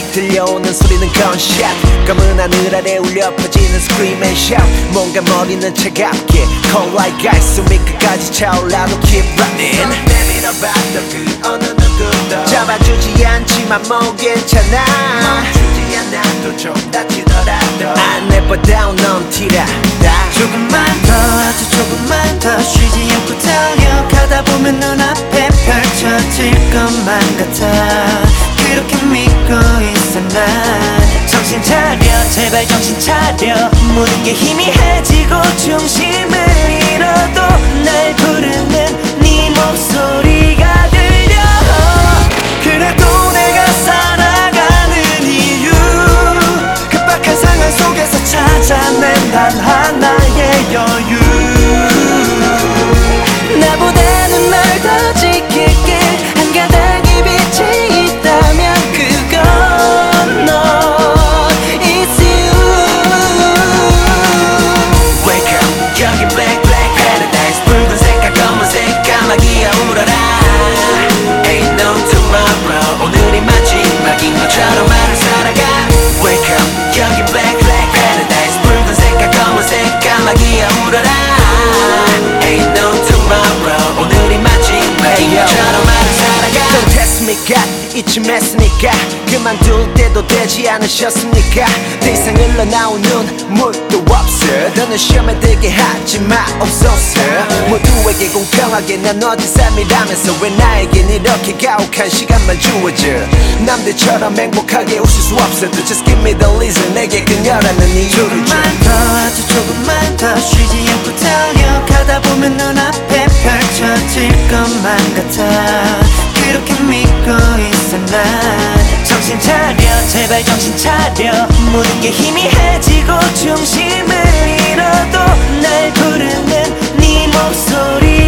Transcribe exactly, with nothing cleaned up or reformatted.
break 들려오는 소리는 gunshot 검은 하늘 아래 울려 퍼지는 scream and shout 뭔가 머리는 차갑게 cold like ice 숨이 끝까지 차올라도 keep running 내밀어봤던 그 어느 누구도 잡아주지 않지만 뭐 괜찮아 멈추지 않아도 좀 다치더라도 I never down 넌 티라다 조금만 더 아주 조금만 더 쉬지 않고 달려가다 보면 눈앞에 펼쳐질 것만 같아 그렇게 믿고 있어 난 정신 차려 제발 정신 차려 모든 게 희미해지고 중심을 잃어도 날 부르는 네 목소리가 들려 그래도 내가 살아가는 이유 급박한 상황 속에서 찾아낸 단 하나의 여유 나보다는 널 더 지킬게 한 가닥의 빛이 있다면 그건 너 It's you Wake up 여긴 black black paradise 붉은색과 검은색 까마귀야 울어라 Ain't no tomorrow 오늘이 마지막인 것처럼 나를 살아가 Wake up 여긴 black black paradise 붉은색과 검은색 까마귀야 울어라 Ain't no tomorrow 오늘이 마지막인 것처럼 나를 살아가 Don't test me God 이쯤 했으니까 그만둘 때도 되지 않으셨습니까 더 이상 흘러나온 눈물도 없어 너는 시험에 들게 하지 마옵소서 모두에게 공평하게 나눠진 삶이라면서 왜 나에겐 이렇게 가혹한 시간만 주어져 남들처럼 행복하게 웃을 수 없어도 Just give me the reason 내게 그녀라는 이유를 줘 조금만 더 아주 조금만 더 쉬지 않고 달려가다 보면 눈앞에 펼쳐질 것만 같아 그렇게 믿고 있어 난 정신 차려 제발 정신 차려 모든 게 희미해지고 중심을 잃어도 날 부르는 네 목소리